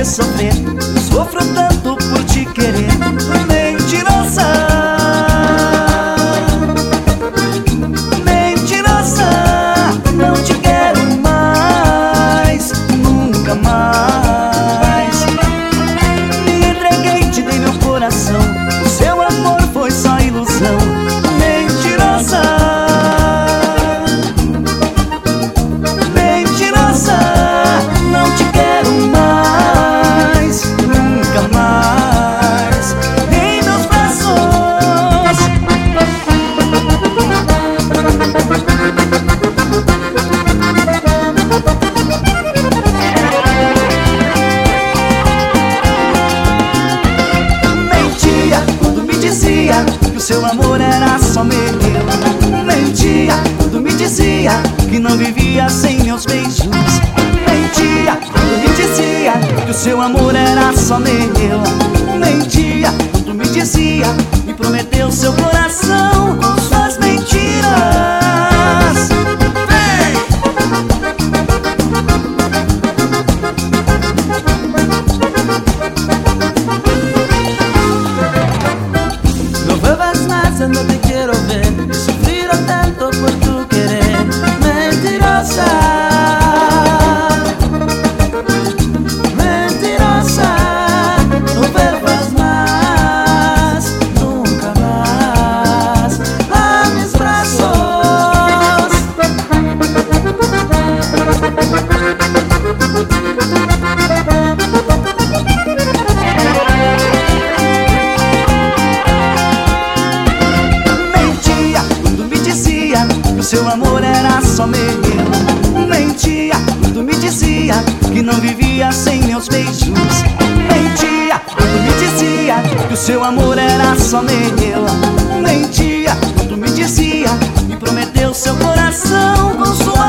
fazer sofrer. Sofro tanto por te querer, mentirosa. Mentirosa, não te quero mais, nunca mais. Me entreguei, te dei meu coração, o seu amor foi só ilusão. Mentirosa, mentirosa, não te quero mais, nunca mais. Em meus braços, mentia quando me dizia que o seu amor era só meu. Mentia quando me dizia que não vivia sem meus beijos. Mentia quando me dizia que o seu amor era só meu. Mentia quando me dizia, me prometeu seu coração com suas mentiras. Vem! No vuelvas más, ya no te quiero ver. He sufrido tanto por tu querer. Mentirosa, mentirosa, no vuelvas más, nunca más a mis brazos. Mentia quando me dizia que o seu amor era só meu. Mentia quando me dizia que não vivia sem meus beijos. Mentia quando me dizia que o seu amor era só meu. Mentia quando me dizia, me prometeu seu coração com sua